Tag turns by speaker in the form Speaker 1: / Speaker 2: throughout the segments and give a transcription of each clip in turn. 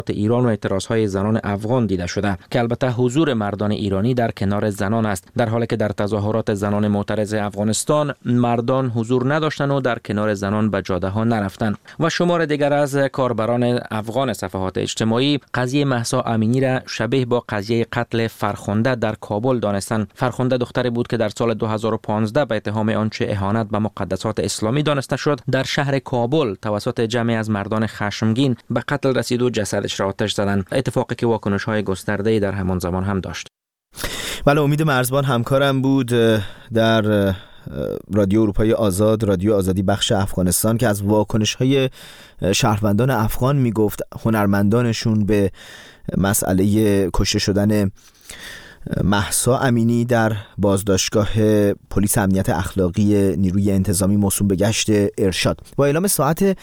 Speaker 1: ایران و اعتراضهای زنان افغان دیده شده که البته حضور مردان ایرانی در کنار زنان است، در حالی که در تظاهرات زنان معترض افغانستان مردان حضور نداشتند و در کنار زنان به جاده ها نرفتند. و شمار دیگر از کاربران افغان صفحات اجتماعی قضیه مهسا امینی را شبیه با قضیه قتل فرخنده در کابل دانستند. فرخنده دختری بود که در سال 2015 به اتهام آنچه اهانت به مقدسات اسلامی دانسته شد در شهر کابل توسط جمعی از مردان خشمگین به قتل رسید و جسدش را آتش زدند، اتفاقی که واکنش‌های گسترده‌ای در همان زمان هم داشت.
Speaker 2: بله، امید مرزبان همکارم بود در رادیو اروپای آزاد، رادیو آزادی بخش افغانستان، که از واکنش‌های شهروندان افغان میگفت، هنرمندانشون به مسئله کشته شدن مهسا امینی در بازداشتگاه پلیس امنیت اخلاقی نیروی انتظامی موسوم به گشت ارشاد. با اعلام ساعت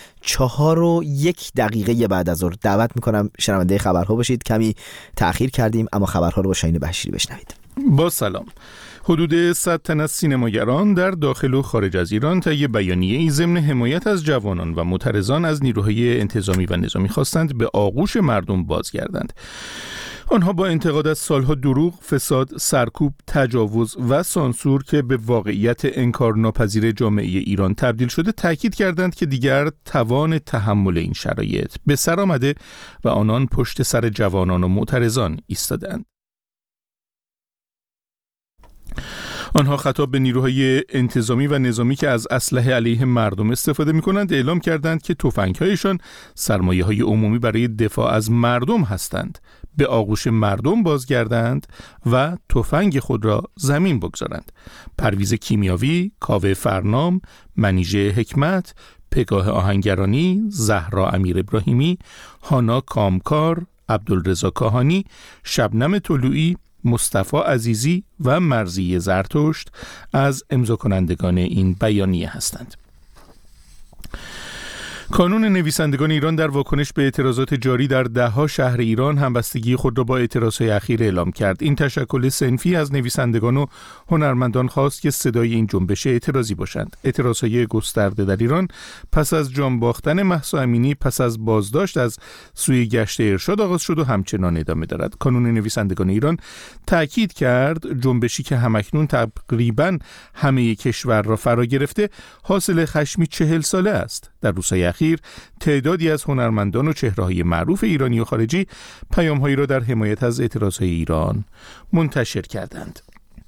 Speaker 2: 4:01 بعد از ظهر دعوت میکنم شنونده خبرها باشید. کمی تأخیر کردیم اما خبرها رو با شاهین بشیری بشنوید.
Speaker 3: با سلام. حدود 100 تن از سینماگران در داخل و خارج از ایران طی بیانیه‌ای ضمن حمایت از جوانان و معترضان از نیروهای انتظامی و نظامی خواستند به آغوش مردم بازگردند. آنها با انتقاد از سالها دروغ، فساد، سرکوب، تجاوز و سانسور که به واقعیت انکارناپذیر جامعه ایران تبدیل شده تاکید کردند که دیگر توان تحمل این شرایط به سر آمده و آنان پشت سر جوانان و معترضان ایستادند. آنها خطاب به نیروهای انتظامی و نظامی که از اسلحه علیه مردم استفاده می‌کنند اعلام کردند که تفنگ‌هایشان سرمایه‌های عمومی برای دفاع از مردم هستند. به آغوش مردم بازگردند و تفنگ خود را زمین بگذارند. پرویز کیمیاوی، کاوه فرنام، منیژه حکمت، پگاه آهنگرانی، زهرا امیر ابراهیمی، هانا کامکار، عبدالرضا کاهانی، شبنم طلوعی، مصطفی عزیزی و مرضی زرتشت از امضا کنندگان این بیانیه هستند. کانون نویسندگان ایران در واکنش به اعتراضات جاری در ده‌ها شهر ایران همبستگی خود را با اعتراضهای اخیر اعلام کرد. این تشکل صنفی از نویسندگان و هنرمندان خواست که صدای این جنبش اعتراضی باشند. اعتراضهای گسترده در ایران پس از جان باختن مهسا امینی پس از بازداشت از سوی گشت ارشاد آغاز شد و همچنان ادامه دارد. کانون نویسندگان ایران تاکید کرد جنبشی که همکنون تقریباً همه کشور را فرا گرفته حاصل خشمی 40 ساله است. در روزهای اخیر تعدادی از هنرمندان و چهره‌های معروف ایرانی و خارجی پیام‌هایی را در حمایت از اعتراضهای ایران منتشر کردند.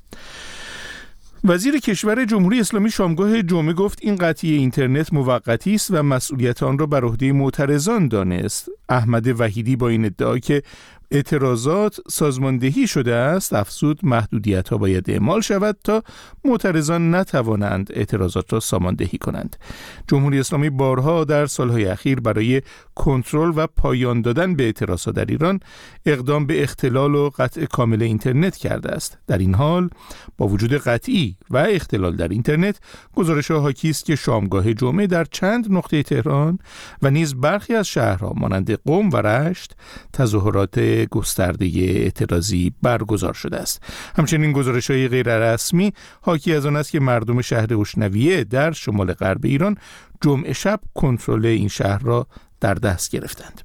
Speaker 3: وزیر کشور جمهوری اسلامی شامگاه جمعه گفت این قطعی اینترنت موقتی است و مسئولیت آن را بر عهده معترضان دانست. احمد وحیدی با این ادعا که اعتراضات سازماندهی شده است افزود محدودیت‌ها باید اعمال شود تا معترضان نتوانند اعتراضات را ساماندهی کنند. جمهوری اسلامی بارها در سالهای اخیر برای کنترل و پایان دادن به اعتراضات در ایران اقدام به اختلال و قطع کامل اینترنت کرده است. در این حال با وجود قطعی و اختلال در اینترنت گزارش‌ها حاکی است که شامگاه جمعه در چند نقطه تهران و نیز برخی از شهرها مانند قم و رشت تظاهرات گسترده اعتراضی برگزار شده است. همچنین گزارش‌های غیر رسمی حاکی از آن است که مردم شهر اشنویه در شمال غرب ایران جمعه شب کنترل این شهر را در دست گرفتند.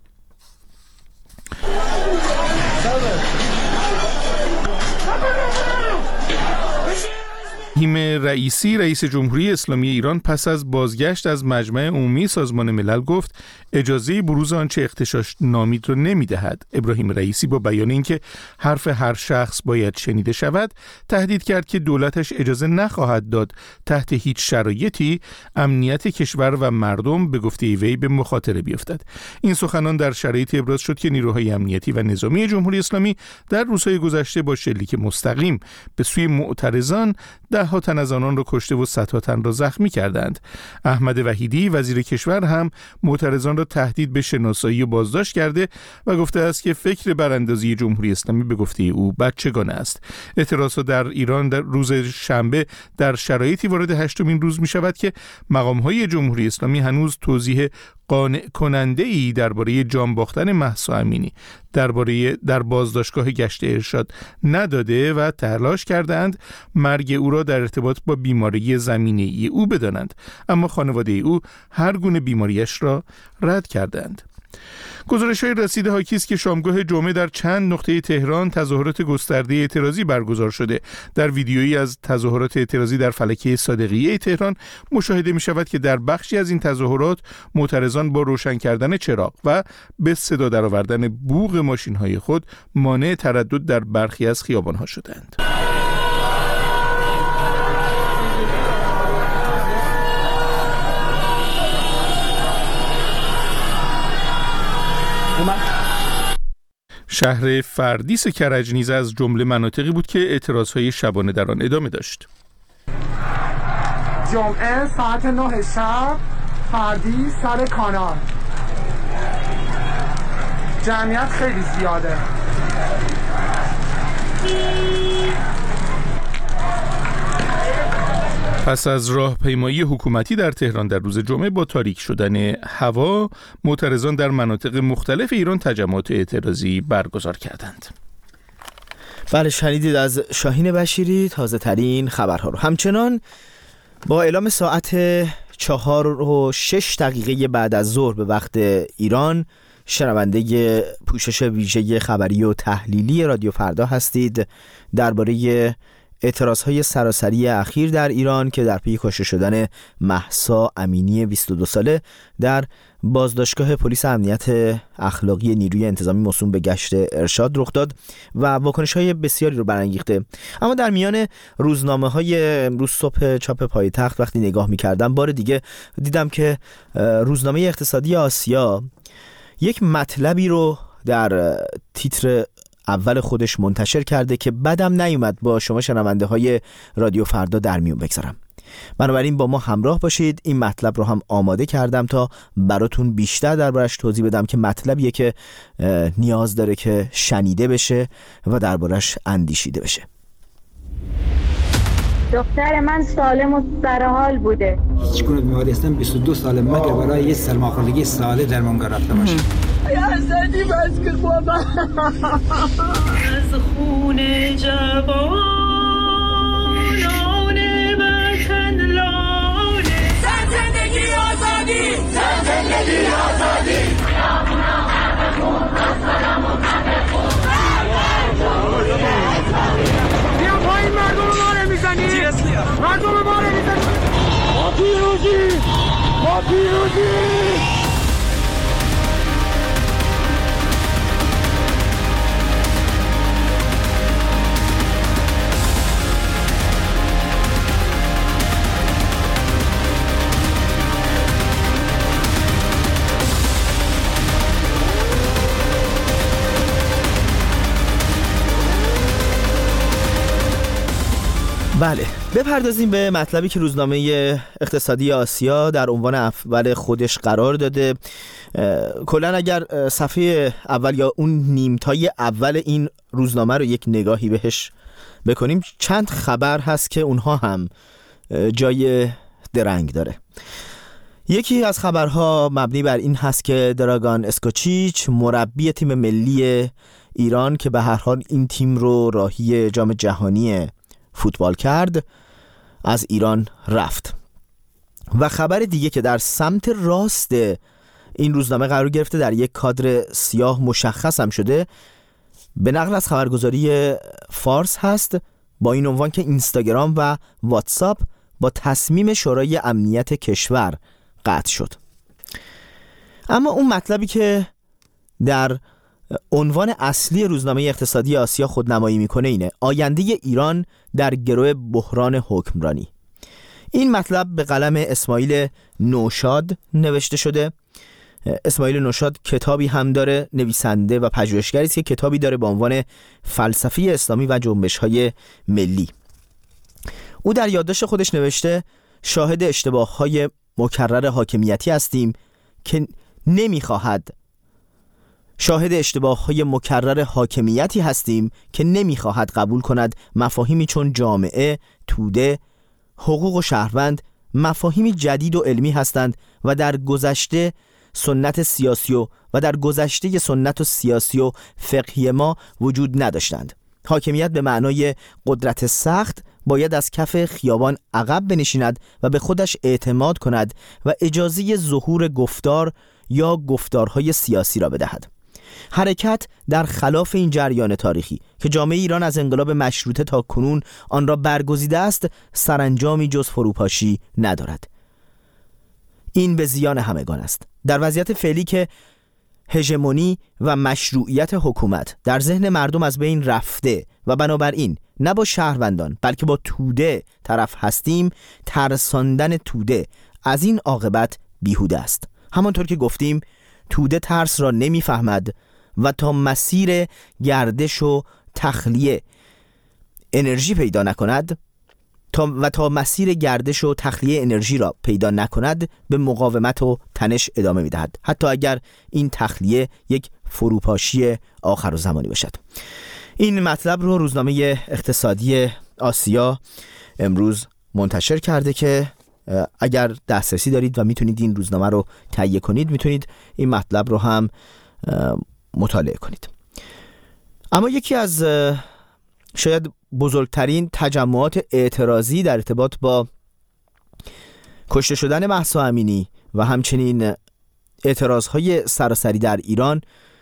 Speaker 3: ابراهیم رئیسی رئیس جمهوری اسلامی ایران پس از بازگشت از مجمع عمومی سازمان ملل گفت اجازه بروز آنچه اغتشاش نامید را نمی‌دهد. ابراهیم رئیسی با بیان اینکه حرف هر شخص باید شنیده شود تهدید کرد که دولتش اجازه نخواهد داد تحت هیچ شرایطی امنیت کشور و مردم به گفته وی به مخاطره بیفتد. این سخنان در شرایطی ابراز شد که نیروهای امنیتی و نظامی جمهوری اسلامی در روزهای گذشته با شلیک مستقیم به سوی معترضان ده‌ها تن از آنان را کشته و صدها تن را زخمی کردند. احمد وحیدی وزیر کشور هم معترضان را تهدید به شناسایی و بازداشت کرده و گفته است که فکر براندازی جمهوری اسلامی به گفته او بچگانه است. اعتراضات در ایران در روز شنبه در شرایطی وارد 8مین روز می شود که مقام‌های جمهوری اسلامی هنوز توضیح قانع کننده‌ای درباره جان باختن مهسا امینی در بازداشتگاه گشت ارشاد نداده و تلاش کردند مرگ او را در ارتباط با بیماری زمینه‌ای او بدانند، اما خانواده او هر گونه بیماریش را رد کردند. گزارش‌های رسید حاکی است که شامگاه جمعه در چند نقطه تهران تظاهرات گسترده اعتراضی برگزار شده. در ویدیویی از تظاهرات اعتراضی در فلکه صادقیه تهران مشاهده می‌شود که در بخشی از این تظاهرات معترضان با روشن کردن چراغ و به صدا درآوردن بوق ماشین‌های خود مانع تردد در برخی از خیابان‌ها شدند. شهر فردیس کرج نیز از جمله مناطقی بود که اعتراضهای شبانه در آن ادامه داشت.
Speaker 4: جمعه ساعت 9 شب فردیس سر کانال جمعیت خیلی زیاده.
Speaker 3: پس از راهپیمایی حکومتی در تهران در روز جمعه با تاریک شدن هوا، معترضان در مناطق مختلف ایران تجمعات اعتراضی برگزار کردند.
Speaker 2: بله، شنیدید از شاهین بشیری تازه ترین خبرها رو. همچنان با اعلام ساعت 4:06 بعد از ظهر به وقت ایران، شنونده پوشش ویژه خبری و تحلیلی رادیو فردا هستید درباره اعتراضهای سراسری اخیر در ایران که در پی کشته شدن مهسا امینی 22 ساله در بازداشتگاه پلیس امنیت اخلاقی نیروی انتظامی موسوم به گشت ارشاد رخ داد و واکنش‌های بسیاری رو برانگیخته. اما در میان روزنامه‌های امروز صبح چاپ پایتخت وقتی نگاه می‌کردم، بار دیگه دیدم که روزنامه اقتصادی آسیا یک مطلبی رو در تیتر اول خودش منتشر کرده که بدم نیومد با شما شنونده های رادیو فردا در میون بگذارم. بنابراین با ما همراه باشید. این مطلب رو هم آماده کردم تا براتون بیشتر دربارش توضیح بدم که مطلبیه که نیاز داره که شنیده بشه و دربارش اندیشیده بشه.
Speaker 5: دختر من سالم و سرحال بوده.
Speaker 6: هیچگونه بیماری هستم 22 ساله مگه برای یه سرماخوردگی ساله درمانگاه رفته باشه.
Speaker 5: حسدی بس که بابا از خون جوانان وطن لانه زندگی آزادی زندگی آزادی بیا پایین مردم رو ماره میزنی مردم رو ماره میزنی ما پیروزی
Speaker 2: بله، بپردازیم به مطلبی که روزنامه اقتصادی آسیا در عنوان اول خودش قرار داده. کلاً اگر صفحه اول یا اون نیمتای اول این روزنامه رو یک نگاهی بهش بکنیم، چند خبر هست که اونها هم جای درنگ داره. یکی از خبرها مبنی بر این هست که دراگان اسکوچیچ، مربی تیم ملی ایران که به هر حال این تیم رو راهی جام جهانی فوتبال کرد، از ایران رفت. و خبر دیگه که در سمت راست این روزنامه قرار گرفته، در یک کادر سیاه مشخص هم شده، به نقل از خبرگزاری فارس هست با این عنوان که اینستاگرام و واتساپ با تصمیم شورای امنیت کشور قطع شد. اما اون مطلبی که در عنوان اصلی روزنامه اقتصادی آسیا خودنمایی میکنه اینه: آینده ایران در گرو بحران حکمرانی. این مطلب به قلم اسماعیل نوشاد نوشته شده. اسماعیل نوشاد کتابی هم داره، نویسنده و پژوهشگری است که کتابی داره با عنوان فلسفه اسلامی و جنبش‌های ملی. او در یادداشت خودش نوشته: شاهد اشتباه‌های مکرر حاکمیتی هستیم که نمیخواهد قبول کند مفاهیمی چون جامعه، توده، حقوق و شهروند مفاهیمی جدید و علمی هستند و در گذشته سنت سیاسی و فقهی ما وجود نداشتند. حاکمیت به معنای قدرت سخت باید از کف خیابان عقب بنشیند و به خودش اعتماد کند و اجازه ظهور گفتار یا گفتارهای سیاسی را بدهد. حرکت در خلاف این جریان تاریخی که جامعه ایران از انقلاب مشروطه تا کنون آن را برگزیده است، سرانجامی جز فروپاشی ندارد. این به زیان همگان است. در وضعیت فعلی که هژمونی و مشروعیت حکومت در ذهن مردم از بین رفته و بنابراین نه با شهروندان بلکه با توده طرف هستیم، ترساندن توده از این عاقبت بیهوده است. همانطور که گفتیم، توده ترس را نمیفهمد و تا مسیر گردش و تخلیه انرژی پیدا نکند تا مسیر گردش و تخلیه انرژی را پیدا نکند، به مقاومت و تنش ادامه می‌دهد، حتی اگر این تخلیه یک فروپاشی آخرالزمانی باشد. این مطلب رو روزنامه اقتصادی آسیا امروز منتشر کرده که اگر دسترسی دارید و میتونید این روزنامه رو تهیه کنید، میتونید این مطلب رو هم مطالعه کنید. اما یکی از شاید بزرگترین تجمعات اعتراضی در ارتباط با کشته شدن مهسا امینی و همچنین اعتراضهای سراسری در ایران،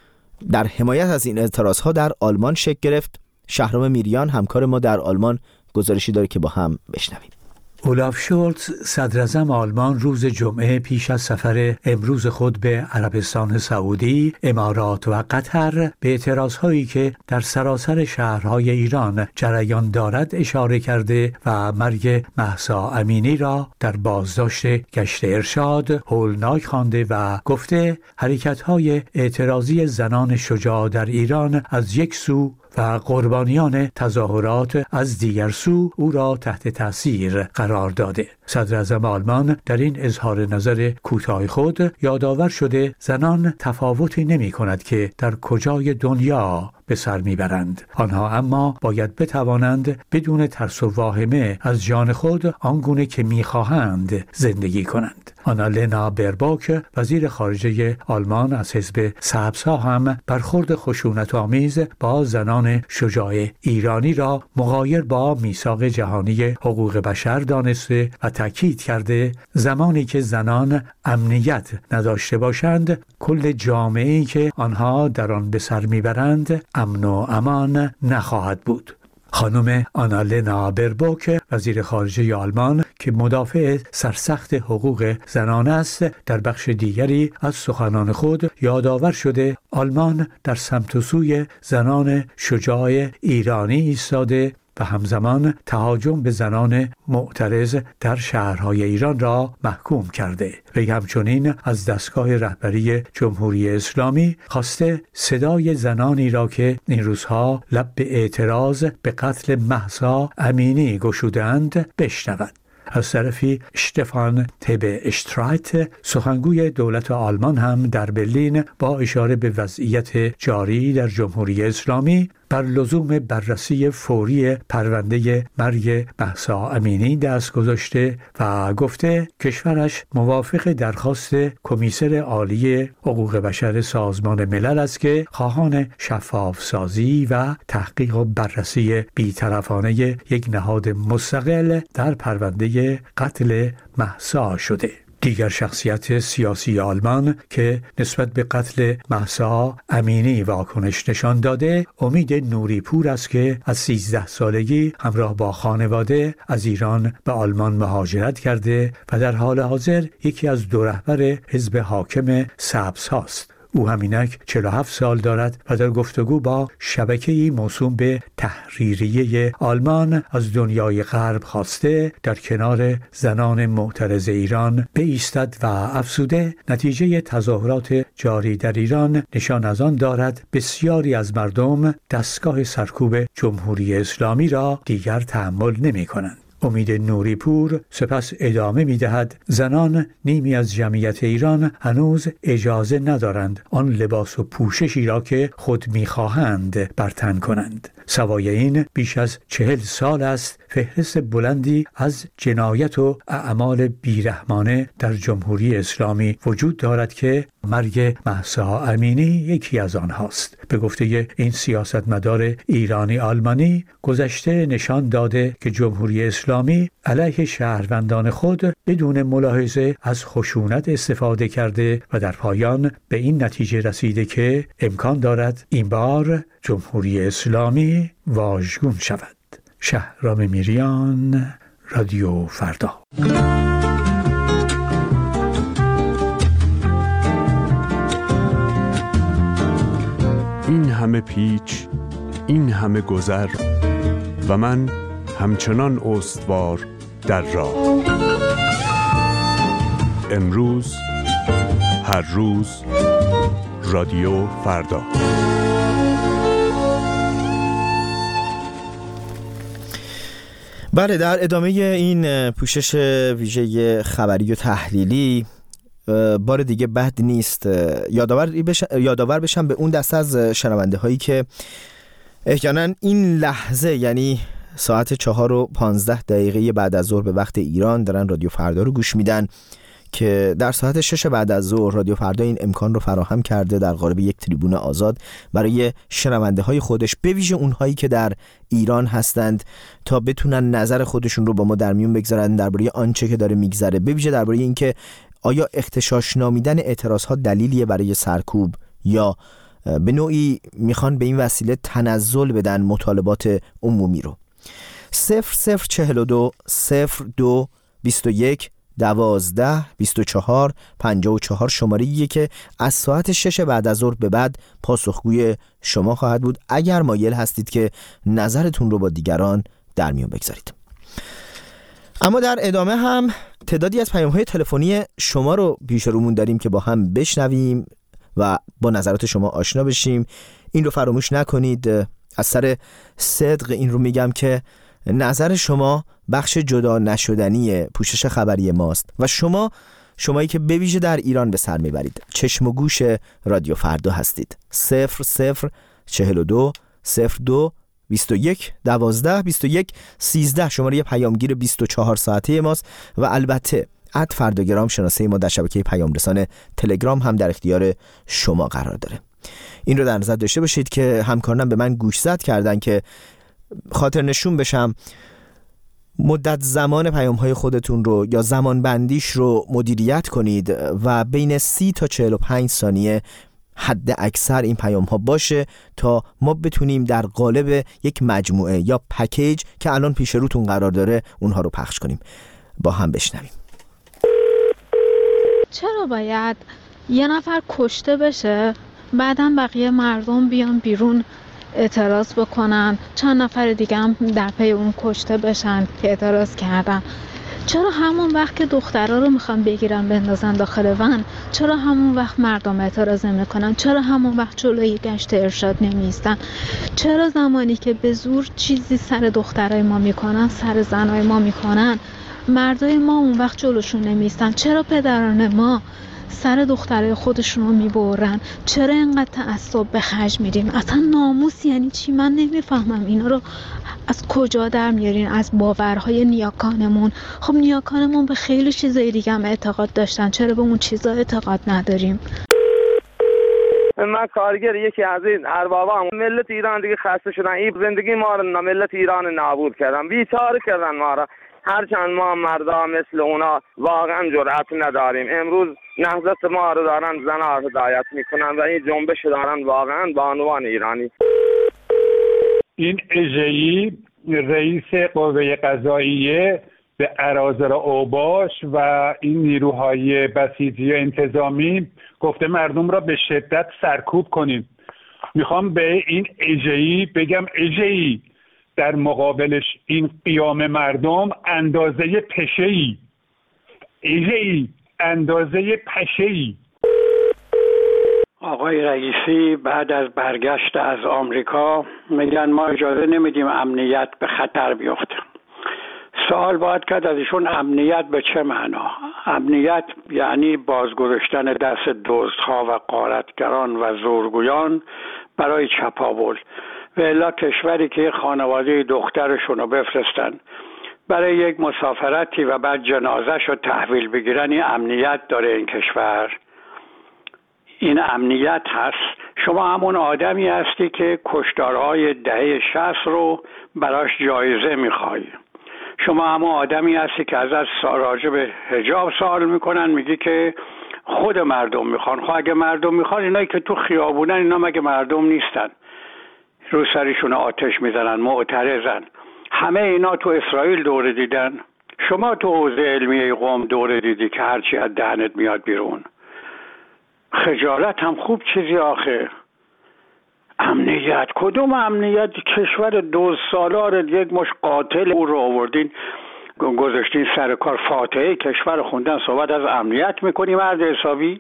Speaker 2: در حمایت از این اعتراضها در آلمان شکل گرفت. شهرام میریان همکار ما در آلمان گزارشی داره که با هم بشنویم.
Speaker 7: اولاف شولتز صدراعظم آلمان روز جمعه پیش از سفر امروز خود به عربستان سعودی، امارات و قطر به اعتراضهایی که در سراسر شهرهای ایران جریان دارد اشاره کرده و مرگ مهسا امینی را در بازداشت گشت ارشاد هولناک خوانده و گفته حرکت‌های اعتراضی زنان شجاع در ایران از یک سو و قربانیان تظاهرات از دیگر سو او را تحت تاثیر قرار داده. صدراعظم آلمان در این اظهار نظر کوتاه خود یادآور شده زنان تفاوتی نمی کند که در کجای دنیا به سر میبرند. آنها اما باید بتوانند بدون ترس و واهمه از جان خود آنگونه که میخواهند زندگی کنند. آنالنا برباک وزیر خارجه آلمان از حزب سبزها هم برخورد خشونت‌آمیز با زنان شجاع ایرانی را مغایر با میثاق جهانی حقوق بشر دانسته و تاکید کرده زمانی که زنان امنیت نداشته باشند، کل جامعه‌ای که آنها در آن به سر میبرند امن و امان نخواهد بود. خانم آنالنا برباک وزیر خارجه آلمان که مدافع سرسخت حقوق زنان است، در بخش دیگری از سخنان خود یادآور شده آلمان در سمت و سوی زنان شجاع ایرانی ایستاده و همزمان تهاجم به زنان معترض در شهرهای ایران را محکوم کرده. وی همچنین از دستگاه رهبری جمهوری اسلامی خواسته صدای زنانی را که این روزها لب به اعتراض به قتل مهسا امینی گشودند بشنود. از طرفی اشتفان تب اشترایت سخنگوی دولت آلمان هم در برلین با اشاره به وضعیت جاری در جمهوری اسلامی بر لزوم بررسی فوری پرونده مرگ مهسا امینی دست گذاشته و گفته کشورش موافق درخواست کمیسر عالی حقوق بشر سازمان ملل است که خواهان شفاف سازی و تحقیق و بررسی بی‌طرفانه یک نهاد مستقل در پرونده قتل مهسا شده. دیگر شخصیت سیاسی آلمان که نسبت به قتل مهسا امینی واکنش نشان داده امید نوریپور است که از 13 سالگی همراه با خانواده از ایران به آلمان مهاجرت کرده و در حال حاضر یکی از دو رهبر حزب حاکم سبز هاست. او همینک 47 سال دارد و در گفتگو با شبکه‌ای موسوم به تحریریه آلمان از دنیای غرب خواسته در کنار زنان معترض ایران بایستد و افزوده نتیجه تظاهرات جاری در ایران نشان از آن دارد بسیاری از مردم دستگاه سرکوب جمهوری اسلامی را دیگر تحمل نمی‌کنند. امید نوریپور سپس ادامه می‌دهد زنان نیمی از جمعیت ایران هنوز اجازه ندارند آن لباس و پوششی را که خود می‌خواهند بر تن کنند. سوای این بیش از 40 سال است فهرست بلندی از جنایت و اعمال بیرحمانه در جمهوری اسلامی وجود دارد که مرگ مهسا امینی یکی از آنهاست. به گفته این سیاستمدار ایرانی آلمانی، گذشته نشان داده که جمهوری اسلامی علیه شهروندان خود بدون ملاحظه از خشونت استفاده کرده و در پایان به این نتیجه رسیده که امکان دارد این بار جمهوری اسلامی واژگون شود. شهرام میریان، رادیو فردا.
Speaker 8: این همه پیچ، این همه گذر و من همچنان استوار در راه. امروز، هر روز، رادیو فردا.
Speaker 2: بله، در ادامه این پوشش ویژه خبری و تحلیلی بار دیگه بد نیست یادآور بشم به اون دسته از شنونده هایی که احیانا این لحظه، یعنی ساعت 4:15 بعد از ظهر به وقت ایران، دارن رادیو فردا رو گوش میدن که در ساعت 6 بعد از ظهر رادیو فردا این امکان رو فراهم کرده در قالب یک تریبون آزاد برای شنونده های خودش، به ویژه اونهایی که در ایران هستند، تا بتونن نظر خودشون رو با ما در میون بگذارن درباره آنچه که داره میگذره، به ویژه درباره اینکه آیا اغتشاش نامیدن اعتراضها دلیلیه برای سرکوب یا به نوعی میخوان به این وسیله تنزل بدن مطالبات عمومی رو. 0042 02 21 12 24 54 شماره‌ایه که از ساعت 6 بعد از ظهر به بعد پاسخگوی شما خواهد بود اگر مایل هستید که نظرتون رو با دیگران در میون بگذارید. اما در ادامه هم تعدادی از پیام‌های تلفنی شما رو پیش رومون داریم که با هم بشنویم و با نظرات شما آشنا بشیم. این رو فراموش نکنید. از سر صدق این رو میگم که نظر شما بخش جدا نشدنی پوشش خبری ماست و شمایی که به ویژه در ایران به سر میبرید چشم و گوش رادیو فردا هستید. 0042 02 21 12 21 13 شماره پیامگیر 24 ساعته ماست و البته @فرداگرام شناسه ما در شبکه پیام رسان تلگرام هم در اختیار شما قرار داره. این رو در نظر داشته باشید که همکارانم به من گوشزد کردن که خاطر نشون بشم مدت زمان پیام‌های خودتون رو یا زمان بندیش رو مدیریت کنید و بین 30 تا 45 ثانیه حد اکثر این پیام‌ها باشه تا ما بتونیم در قالب یک مجموعه یا پکیج که الان پیش روتون قرار داره اونها رو پخش کنیم. با هم بشنویم.
Speaker 9: چرا باید یه نفر کشته بشه بعداً بقیه مردم بیان بیرون اعتراض بکنن، چند نفر دیگه هم در پی اون کشته بشن که اعتراض کردن؟ چرا همون وقت که دخترها رو میخوان بگیرن بندازن داخل ون، چرا همون وقت مردم اعتراض نمیکنن؟ چرا همون وقت جلوی گشت ارشاد نمیستن؟ چرا زمانی که به زور چیزی سر دخترای ما میکنن، سر زنای ما میکنن، مردای ما اون وقت جلوشون نمیستن؟ چرا پدران ما سر دخترای خودشون رو میبرن؟ چرا اینقدر تعصب به خرج میدیم؟ اصلا ناموس یعنی چی؟ من نمیفهمم اینا رو از کجا در میارین؟ از باورهای نیاکانمون. خب نیاکانمون به خیلی چیزای دیگه هم اعتقاد داشتن، چرا به اون چیزا اعتقاد نداریم؟
Speaker 10: من کارگر یکی از این اربابا، ملت ایران دیگه خسته شدن، این زندگی ما رو ملت ایران نابود کردن، بیچاره کردن ما رو. هرچند ما مردا مثل اونا واقعا جرأت نداریم. امروز نهضت ما رو دارن زنها هدایت میکنن و این جنبش دارن واقعا بانوان ایرانی.
Speaker 11: این اژه‌ای رئیس قوه قضاییه به اراذل اوباش و این نیروهای بسیجی انتظامی گفته مردم را به شدت سرکوب کنیم. میخوام به این اژه‌ای بگم اژه‌ای در مقابلش این قیام مردم اندازه پشه‌ای، اژه‌ای اندازه پشه‌ای.
Speaker 12: آقای رئیسی بعد از برگشت از آمریکا میگن ما اجازه نمیدیم امنیت به خطر بیفته. سوال باید کرد از ایشون امنیت به چه معنا؟ امنیت یعنی بازگذاشتن دست دزدها و غارتگران و زورگویان برای چپاول و الا کشوری که خانواده دخترشون رو بفرستن برای یک مسافرتی و بعد جنازش رو تحویل بگیرن، این امنیت داره این کشور؟ این امنیت هست؟ شما همون آدمی هستی که کشتارهای دهه 60 رو براش جایزه میخوای. شما همون آدمی هستی که ازت راجع به حجاب سوال میکنن، میگی که خود مردم میخوان. خب اگه مردم میخوان، اینایی که تو خیابونن اینا مگه مردم نیستن؟ رو سرشون آتش میزنن، معترضن. همه اینا تو اسرائیل دوره دیدن. شما تو حوزه علمیه قم دوره دیدی که هرچی از دهنت میاد بیرون. خجالت هم خوب چیزی آخه. امنیت کدوم امنیت؟ کشور 2 سالار یک مش قاتل او رو آوردین گذاشتین سر کار، فاتحه کشور خوندن، صحبت از امنیت میکنی مرد حسابی؟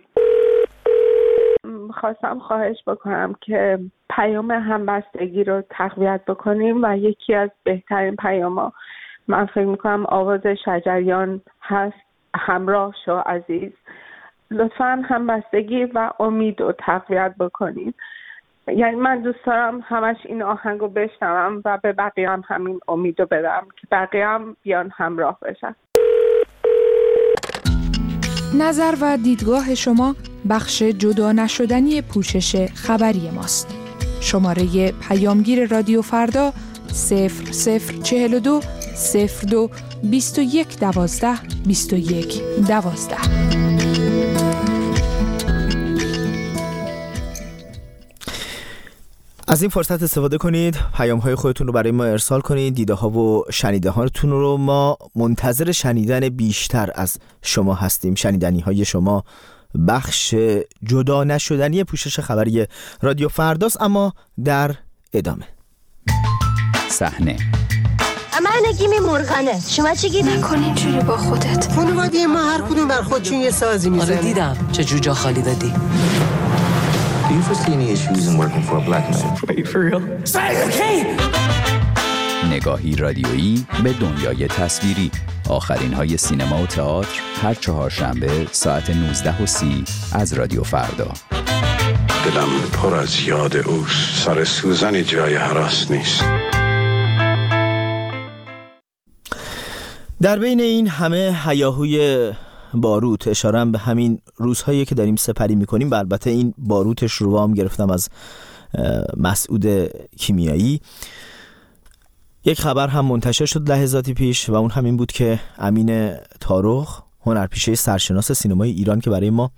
Speaker 13: خواستم خواهش بکنم که پیام همبستگی رو تقویت بکنیم و یکی از بهترین پیام‌ها من فکر میکنم آواز شجریان هست، همراه شو عزیز. لطفاً همبستگی و امید رو تقویت بکنیم. یعنی من دوست دارم همش این آهنگ رو بشنوم و به بقیه هم همین امید رو بدم که بقیه هم بیان همراه بشن.
Speaker 14: نظر و دیدگاه شما بخش جدا نشدنی پوشش خبری ماست. شماره پیامگیر رادیو فردا 0042 02 21 12 21 12.
Speaker 2: از این فرصت استفاده کنید، پیام‌های خودتون رو برای ما ارسال کنید. دیده‌ها و شنیده‌هاتون رو ما منتظر شنیدن بیشتر از شما هستیم. شنیدنی‌های شما بخش جدا نشدنی پوشش خبری رادیو فرداست. اما در ادامه
Speaker 15: صحنه
Speaker 16: من نگیمی مرغانه. شما چی گیری؟
Speaker 17: نکنی اینجوری با خودت.
Speaker 18: خانواده ما هر کدوم بر خودشون یه سازی میزنه.
Speaker 19: آره دیدم چه جوجا خالی دادی.
Speaker 20: Do you foresee any issues in working for a black man?
Speaker 19: Wait, for real?
Speaker 15: نگاهی رادیویی به دنیای تصویری. آخرین های سینما و تئاتر هر 4 شنبه ساعت 19:30 از رادیو فردا.
Speaker 21: دلم پر از یاد اوست. سر سوزنی جای هراس نیست.
Speaker 2: در بین این همه هیاهوی باروت، اشاره به همین روزهایی که داریم سپری میکنیم و البته این باروتش رو وام گرفتم از مسعود کیمیایی. یک خبر هم منتشر شد لحظاتی پیش و اون همین بود که امین تارخ، هنرپیشه سرشناس سینمای ایران که برای ما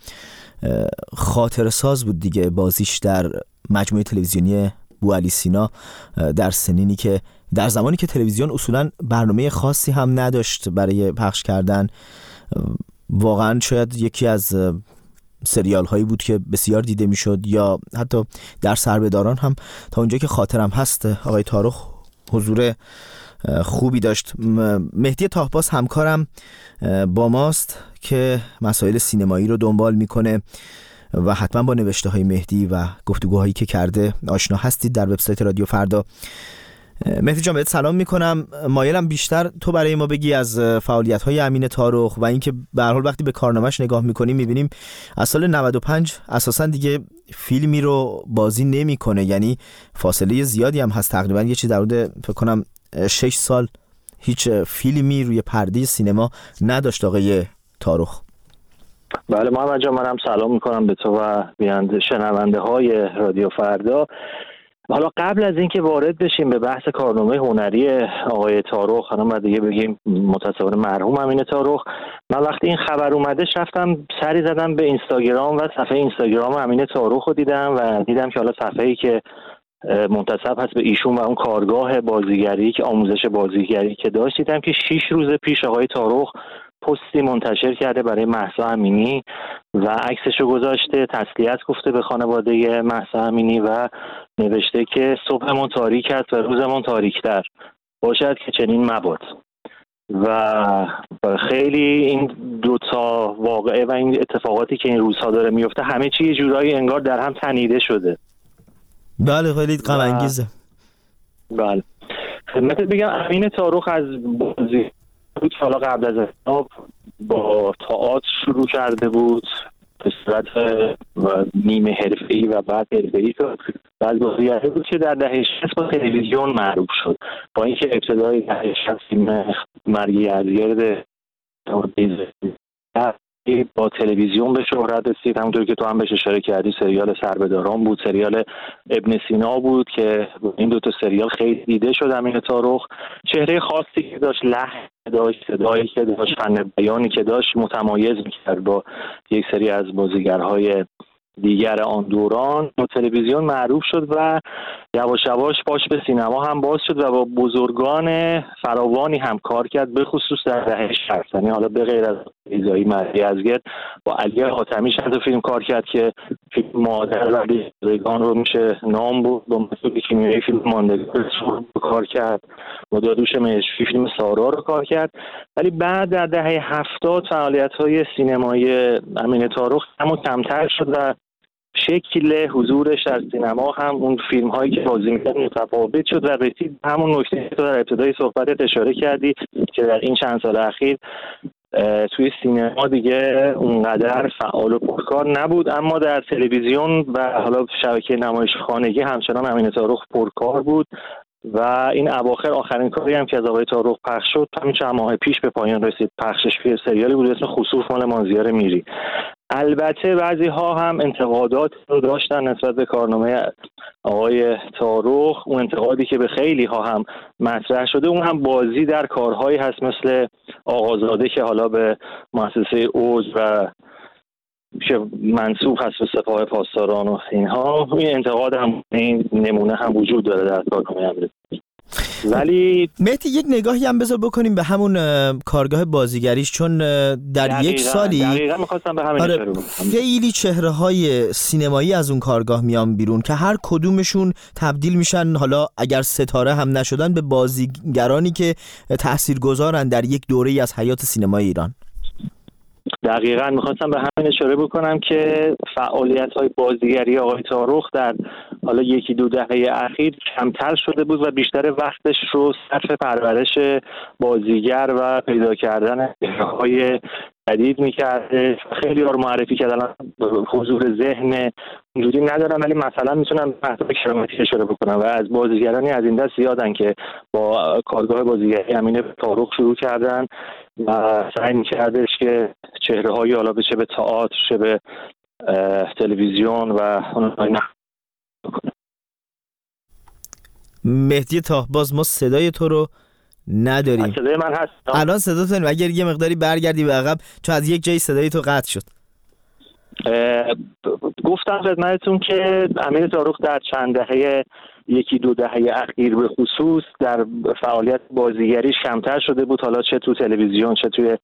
Speaker 2: خاطره ساز بود دیگه، بازیش در مجموعه تلویزیونی بوعلی سینا در سنینی که در زمانی که تلویزیون اصولاً برنامه خاصی هم نداشت برای پخش کردن، واقعاً شاید یکی از سریال هایی بود که بسیار دیده میشد، یا حتی در سربهداران هم تا اونجایی که خاطرم هست آقای تارخ حضور خوبی داشت. مهدی تاهباز همکارم با ماست که مسائل سینمایی رو دنبال میکنه و حتما با نوشته های مهدی و گفتگوهایی که کرده آشنا هستید در وبسایت رادیو فردا. مهدی جان بهت سلام میکنم. مایلم بیشتر تو برای ما بگی از فعالیت‌های امین تارخ و اینکه به هر حال وقتی به کارنامه‌اش نگاه میکنیم میبینیم از سال 95 اساسا دیگه فیلمی رو بازی نمیکنه، یعنی فاصله زیادی هم هست، تقریبا یه چیز در حدود فکر کنم 6 سال هیچ فیلمی روی پرده سینما نداشت آقای تارخ.
Speaker 22: بله محمد جان، منم سلام میکنم به تو و شنونده های رادیو فردا. حالا قبل از اینکه وارد بشیم به بحث کارنامه هنری آقای تارخ، حالا ما دیگه بگیم متصور مرحوم امین تارخ، من وقتی این خبر اومده رفتم سری زدم به اینستاگرام و صفحه اینستاگرام امین تارخ رو دیدم و دیدم که حالا صفحه‌ای که منتسب هست به ایشون و اون کارگاه بازیگری که آموزش بازیگری که داشت، دیدم که 6 روز پیش آقای تارخ پستی منتشر کرده برای مهسا امینی و عکسشو گذاشته، تسلیت گفته به خانواده مهسا امینی و نوشته که صبحمون تاریک است و روزمون تاریک‌تر باشد که چنین مباد. و خیلی این دوتا واقعه و این اتفاقاتی که این روزها داره میفته همه چی یه جورایی انگار در هم تنیده شده.
Speaker 2: بله خیلی غم انگیزه.
Speaker 22: بله خدمت بگم امین تارخ از بازی بود، حالا قبل از انقلاب با تئاتر شروع کرده بود، به صورت نیمه حرفه‌ای و بعد حرفه‌ای شد و از بازیگری بود که در دهه 60 با تلویزیون معروف شد. با اینکه ابتدای دهه 60 فیلم مرگ یزگرد با تلویزیون به شهرت رسید، همونطور که تو هم بهش اشاره کردی سریال سربداران بود، سریال ابن سینا بود که این دو تا سریال خیلی دیده شد. امین طارق چهره خاصی که داشت، لحن داشت، صدایی که داشت، فن بیانی که داشت متمایز می‌کرد با یک سری از بازیگرهای دیگر آن دوران. با تلویزیون معروف شد و یواش یواش پاش به سینما هم باز شد و با بزرگان فراوانی هم کار کرد، به خصوص در دهه 60. یعنی حالا به غیر از ایزایی مرگ یزگرد با علی حاتمی چند تا فیلم کار کرد که فیلم مادر و بیزگان رو میشه نام بود. با مسئول کیمیایی فیلم ماندگار رو کار کرد، با داریوش مهشوی فیلم سارا رو کار کرد. ولی بعد در دهه 70 فعالیت‌های سینمایی امین طارق هم کمتر شد و شکل حضورش در سینما هم اون فیلم هایی که بازی می‌کرد متفاوت شد و رسید همون نکته که در ابتدای صحبتت اشاره کردی که در این چند سال اخیر توی سینما دیگه اونقدر فعال و پرکار نبود، اما در تلویزیون و حالا شبکه نمایش خانگی همچنان امین طارق پرکار بود و این اواخر آخرین کاری هم که از آقای طارق پخش شد همین چند ماه پیش به پایان رسید. پخشش توی سریالی بود اسم خسوف مال مازیار میری. البته بعضی ها هم انتقادات رو داشتن نسبت به کارنامه آقای طارق. اون انتقادی که به خیلی ها هم مطرح شده اون هم بازی در کارهایی هست مثل آقازاده که حالا به مؤسسه اوج و که منسوب هست به سپاه پاسداران و اینها. این انتقاد هم این نمونه هم وجود داره در کارنامه امیر. ولی
Speaker 2: مهدی یک نگاهی هم بذار بکنیم به همون کارگاه بازیگریش، چون در یک سالی
Speaker 22: دقیقاً می‌خواستم به همین اشاره بکنم.
Speaker 2: خیلی چهره‌های سینمایی از اون کارگاه میان بیرون که هر کدومشون تبدیل میشن، حالا اگر ستاره هم نشدن، به بازیگرانی که تاثیرگذارن در یک دوره‌ای از حیات سینمای ایران.
Speaker 22: دقیقاً میخواستم به همین اشاره بکنم که فعالیت‌های بازیگری آقای طارق در حالا یکی دو دهه اخیر کمتر شده بود و بیشتر وقتش رو صرف پرورش بازیگر و پیدا کردن چهره‌های جدید می‌کرده. خیلی ها رو معرفی کردن، حضور ذهن اینجوری ندارم ولی مثلا میتونم مهتاب کرامتی اشاره بکنم و از بازیگرانی از این دست زیادن که با کارگاه بازیگری امین طارق شروع کردن و سعی می‌کردش که چهره‌هایی حالا چه به تئاتر چه به تلویزیون و اونها.
Speaker 2: مهدی تاهباز، ما صدای تو رو نداریم.
Speaker 22: صدای من هست
Speaker 2: الان صدا تو اگر یه مقداری برگردی به عقب، چون از یک جای صدای تو قطع شد.
Speaker 22: گفتم خدمتتون که امین طارق در چند دهه یکی دو دهه اخیر به خصوص در فعالیت بازیگریش کمتر شده بود، حالا چه تو تلویزیون چه توی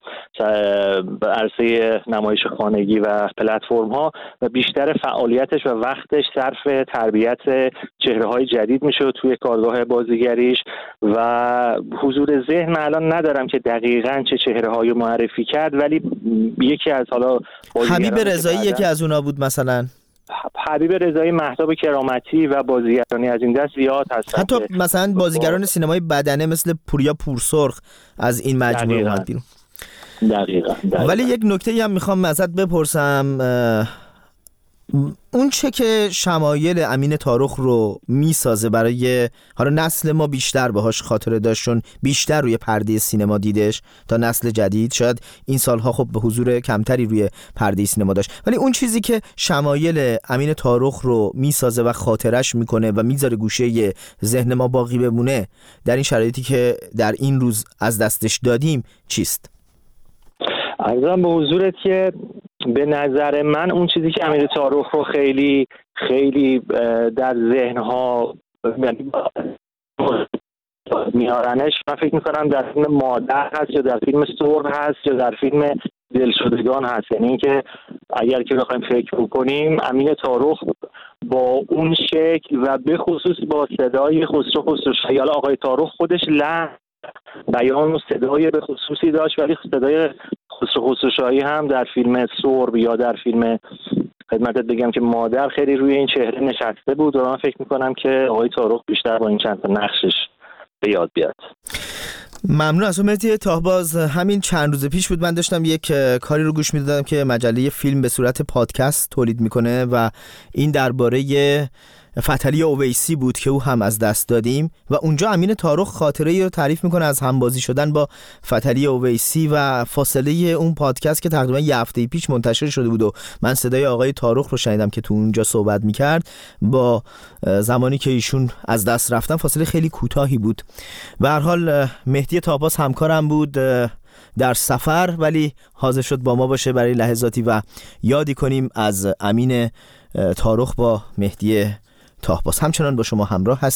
Speaker 22: عرصه نمایش خانگی و پلتفرم ها، و بیشتر فعالیتش و وقتش صرف تربیت چهره‌های جدید میشه توی کارگاه بازیگریش و حضور ذهن الان ندارم که دقیقاً چه چهره‌هایی معرفی کرد، ولی یکی از حالا
Speaker 2: حبیب رضایی یکی از اونها بود، مثلا
Speaker 22: حبیب رضایی، مهتاب کرامتی و بازیگرانی از این دست زیاد هستن.
Speaker 2: حتی مثلا بازیگران سینمای بدنه مثل پوریا پورسرخ از این مجموعه اومد بیرون.
Speaker 22: دقیقاً.
Speaker 2: ولی یک نکته هم میخوام ازت بپرسم، اون چه که شمایل امین طارق رو میسازه برای حالا نسل ما بیشتر باهاش خاطره داشت، چون بیشتر روی پرده سینما دیدش تا نسل جدید، شاید این سالها خب به حضور کمتری روی پرده سینما داشت، ولی اون چیزی که شمایل امین طارق رو میسازه و خاطرش میکنه و میذاره گوشه ذهن ما باقی بمونه در این شرایطی که در این روز از دستش دادیم چیست؟
Speaker 22: عرضم به حضورت که به نظر من اون چیزی که امین طارق رو خیلی خیلی در ذهنها میارنش، من فکر میکنم در فیلم مادر هست یا در فیلم سرخ هست یا در فیلم دلشدگان هست. یعنی اینکه اگر که بخوایم فکر بکنیم امین طارق با اون شکل و به خصوص با صدای خسروشاهی، حالا آقای طارق خودش لحن بیان و صدای به خصوصی داشت، ولی صدای خسروشاهی هم در فیلم سرب یا در فیلم خدمتت بگم که مادر خیلی روی این چهره نشسته بود و من فکر میکنم که آقای طارق بیشتر با این چند تا نقشش به یاد بیاد.
Speaker 2: ممنون از مهدی طاهباز. همین چند روز پیش بود من داشتم یک کاری رو گوش میدادم که مجله فیلم به صورت پادکست تولید میکنه و این درباره فتحعلی اویسی بود که او هم از دست دادیم و اونجا امین طارق خاطره رو تعریف میکنه از همبازی شدن با فتحعلی اویسی و فاصله اون پادکست که تقریبا یه هفته پیش منتشر شده بود و من صدای آقای طارق رو شنیدم که تو اونجا صحبت میکرد با زمانی که ایشون از دست رفتن فاصله خیلی کوتاهی بود. به هر حال مهدی طاهباز همکارم بود در سفر ولی حاضر شد با ما باشه برای لحظاتی و یادی کنیم از امین طارق با مهدی طاهباز. همچنان با شما همراه هست